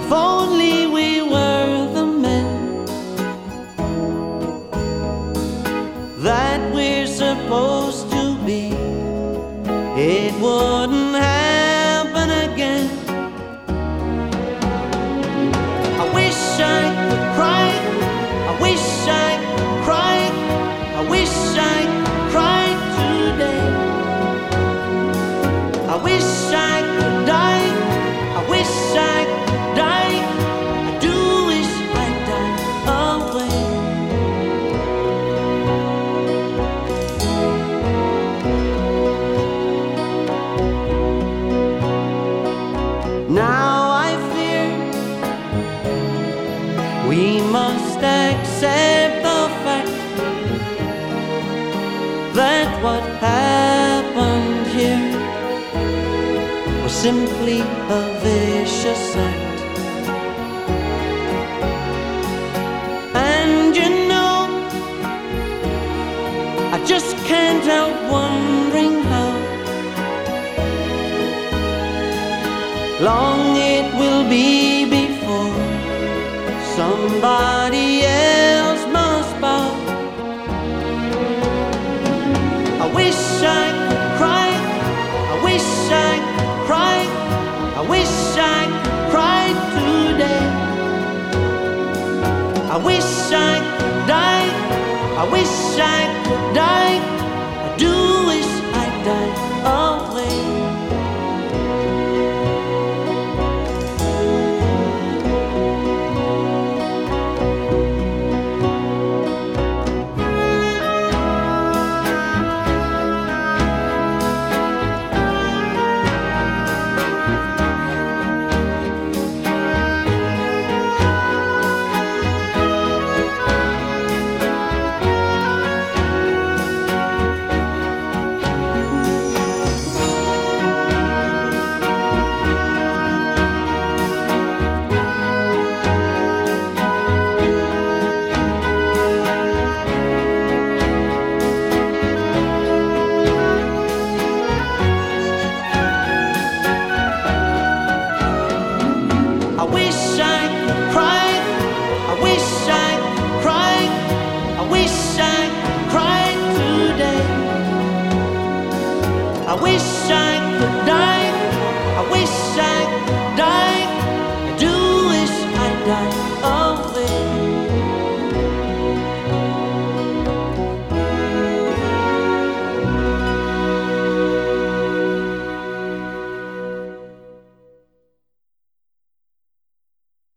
If only we were the men that we're supposed to be, it wouldn't happen again. I wish I could cry, I wish I could cry, I wish I could cry today. I wish I could die, I wish I could die, I do wish I'd die away. Now I fear we must accept the fact that what happened here was simply a vicious act. And you know, I just can't help wondering how long it will be before somebody else must bow. I wish I could cry, I wish I could cry, I wish I could cry today. I wish I could die, I wish I could die, I do wish I'd die away. I wish I could cry, I wish I could cry, I wish I could cry today. I wish I could die, I wish I could